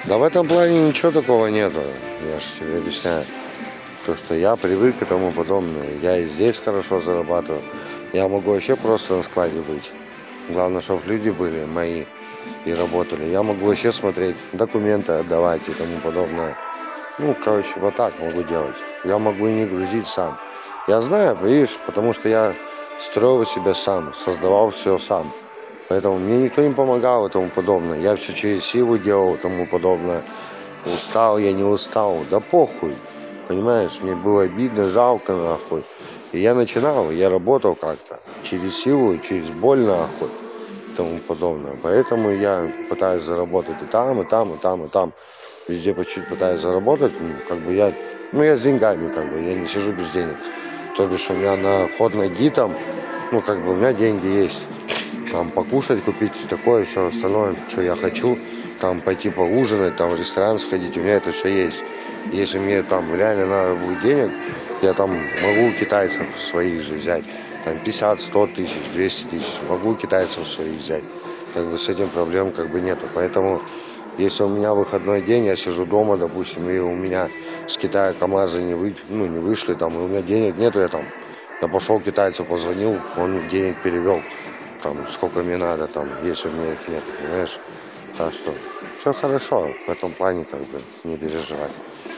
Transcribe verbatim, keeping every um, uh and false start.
Да в этом плане ничего такого нету, я же тебе объясняю. То, что я привык и тому подобное. Я и здесь хорошо зарабатываю. Я могу вообще просто на складе быть. Главное, чтобы люди были мои и работали. Я могу вообще смотреть, документы отдавать и тому подобное. Ну, короче, вот так могу делать. Я могу и не грузить сам. Я знаю, видишь, потому что я строил себя сам, создавал все сам. Поэтому мне никто не помогал и тому подобное. Я все через силу делал и тому подобное. Устал я, не устал. Да похуй. Понимаешь, мне было обидно, жалко нахуй. И я начинал, я работал как-то. Через силу, через боль нахуй. И тому подобное. Поэтому я пытаюсь заработать и там, и там, и там, и там. Везде по чуть пытаюсь заработать. Ну, как бы я, ну я с деньгами, как бы, я не сижу без денег. То бишь у меня на ход ноги там, ну как бы у меня деньги есть. Там покушать, купить такое, все остальное, что я хочу. Там пойти поужинать, там в ресторан сходить, у меня это все есть. Если мне там реально надо будет денег, я там могу у китайцев своих же взять. Там пятьдесят, сто тысяч, двести тысяч. Могу у китайцев своих взять. Как бы с этим проблем как бы нету. Поэтому если у меня выходной день, я сижу дома, допустим, и у меня с Китая КамАЗы не, вы, ну, не вышли, там, и у меня денег нету, я там, я пошел китайцу, позвонил, он денег перевел, там, сколько мне надо, там, если у меня их нет, понимаешь? Так что все хорошо, в этом плане, как бы, не переживать.